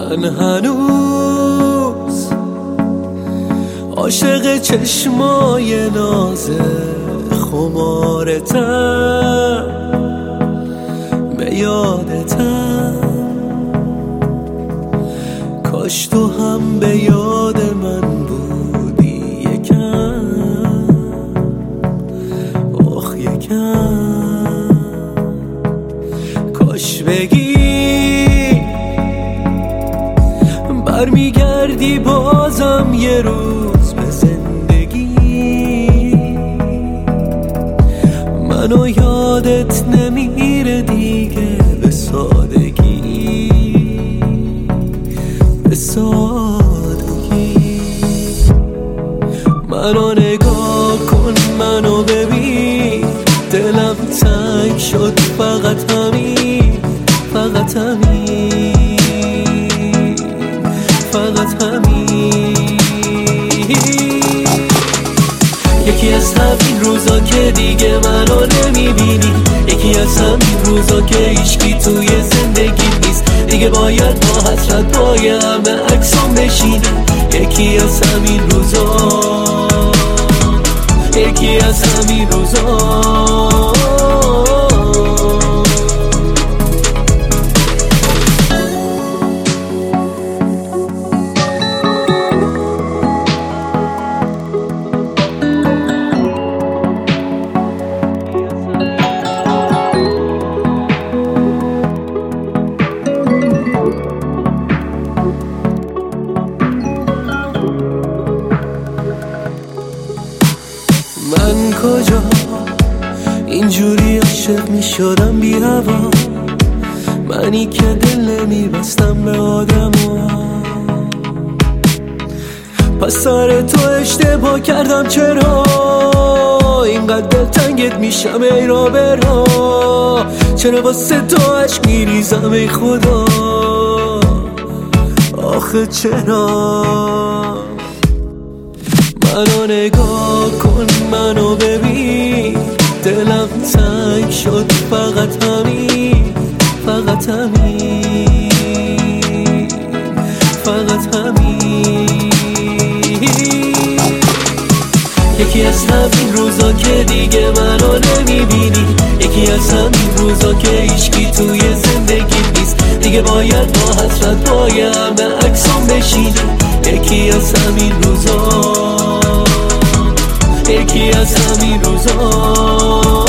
من هنوز عاشق چشمای ناز خمارتم، به یادتم. کاش تو هم به یاد من بودی یکم، آخ یکم. کاش بگی برمیگردی بازم یه روز به زندگی، منو یادت نمیره دیگه به سادگی، به سادگی. منو نگاه کن، منو ببین، دلم تنگ شد فقط همین، فقط همین، فقط همین. یکی از همین روزا که دیگه منو نمیبینی، یکی از همین روزا که هیچکی توی زندگی نیست دیگه، باید با حسرت پای همه عکسام بشینم. یکی از همین روزا، یکی از همین روزا. من کجا اینجوری عاشق می شدم بی هوا، منی که دل نمی بستم به آدما. پس سر تو اشتباه کردم، چرا اینقدر دلتنگت میشم ای را برا، چرا واسه تو عشق می ریزم ای خدا، آخه چرا. منو نگاه کن، منو ببین، دلم تنگ شد فقط همین، فقط همین، فقط همین. یکی از همین روزا که دیگه منو نمیبینی، یکی از همین روزا که هیچکی توی زندگی نیست دیگه، باید با حسرت پای همه عکسام بشینم. یکی از همین روزا، یکی از همین روزا.